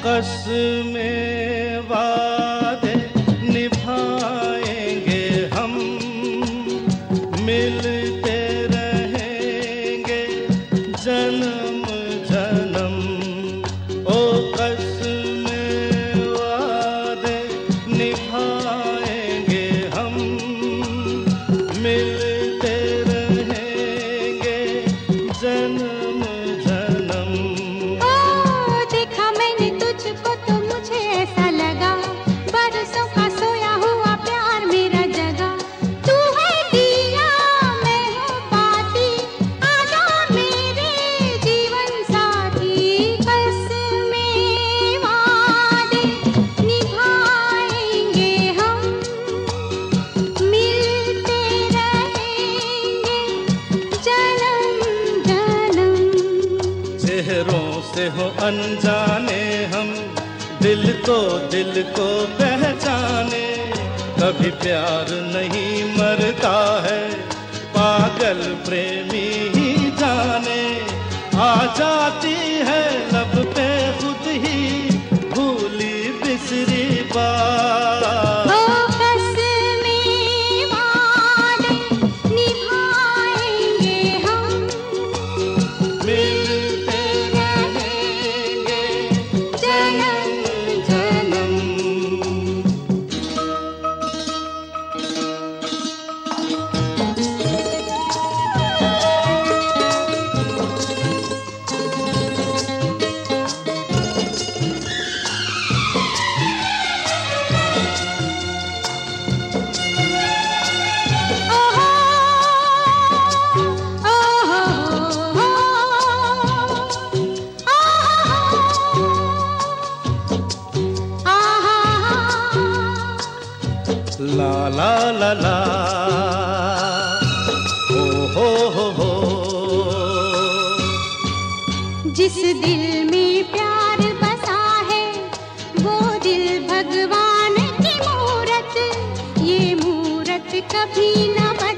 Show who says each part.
Speaker 1: कसमें वादे निभाएंगे हम, मिलते रहेंगे जन्म जन्म। ओ कसमें वादे निभाएंगे हम, मिलते रहेंगे जन्म जन्म।
Speaker 2: देखा मैंने तुझको तो मुझे ऐसा लगा, बरसों का सोया हुआ प्यार मेरा जगा। तू है दिया मैं हूँ बाती, आजा मेरे जीवन साथी। कसमें वादे निभाएंगे हम, मिलते रहेंगे जन्म जन्म।
Speaker 1: चेहरों से हो अनजाने हम, दिल तो दिल को पहचाने। कभी प्यार नहीं मरता है, पागल प्रेमी ही जाने। आ जाती है लब पे खुद ही भूली बिसरी बात।
Speaker 2: ओ कसमें वादे निभाएंगे हम,
Speaker 1: मिलते रहेंगे
Speaker 2: जन्म जन्म।
Speaker 1: ला ला ला ला, हो।
Speaker 2: जिस दिल में प्यार बसा है, वो दिल भगवान की मूरत। ये मूरत कभी न